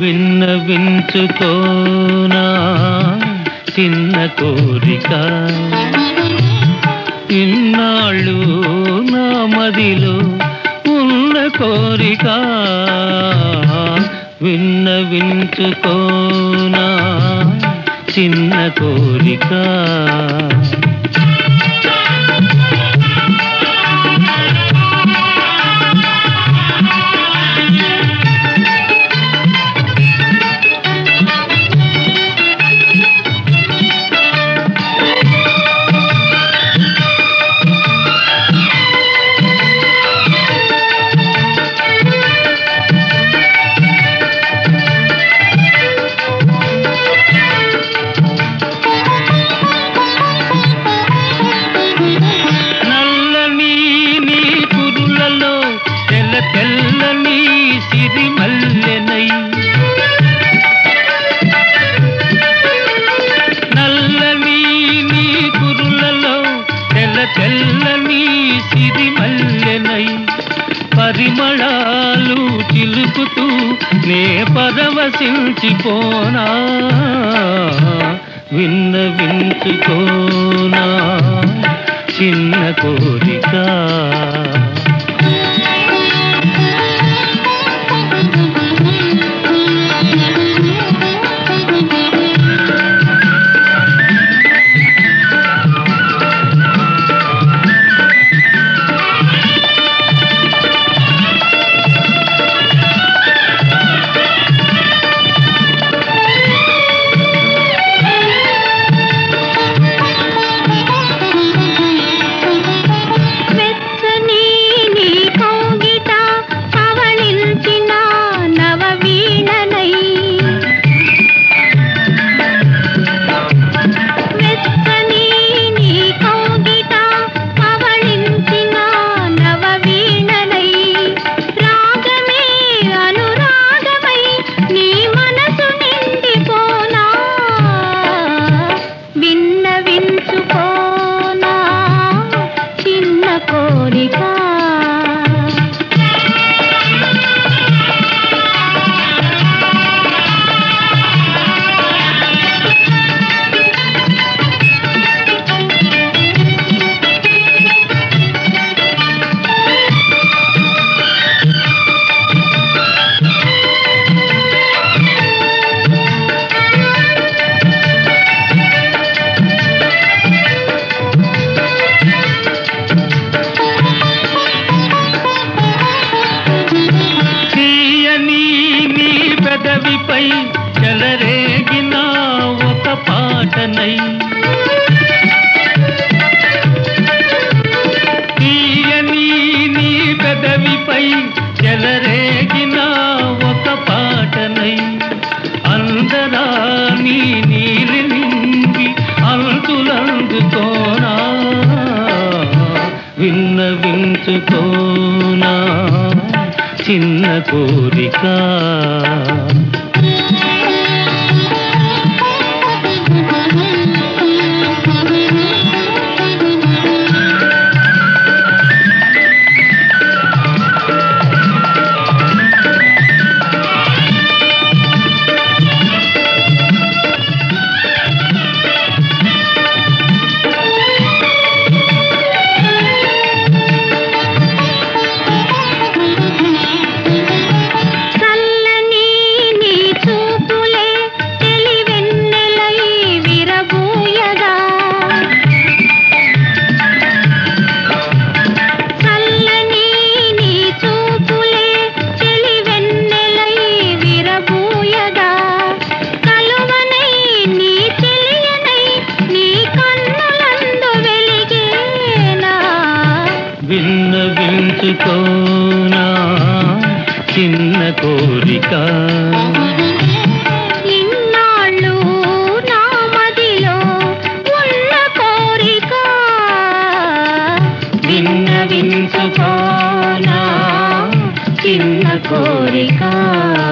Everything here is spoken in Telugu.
విన్నవించుకోనా చిన్న కోరిక, ఇన్నాళ్ళు నా మదిలో ఉన్న కోరిక. విన్నవించుకోనా చిన్న కోరిక. తెల్లని సిరిమల్లెనై నల్లని నీ కురులలో తెల్లని సిరిమల్లెనై పరిమళాలు చిలుకుతూ నే పరవశించిపోనా. విన్నవించుకోనా చిన్న కోరిక. పెదవిపై చెలరేగిన ఒక పాటనై తీయని నీ పెదవిపై చెలరేగిన ఒక పాటనై అందరాని నీలి నిండి అంతులందుకోనా. విన్నవించుకోనా చిన్న కోరిక. విన్నవించుకోనా చిన్న కోరిక. ఇన్నాళ్ళు నా మదిలో ఉన్న కోరిక. విన్నవించుకోనా చిన్న కోరిక.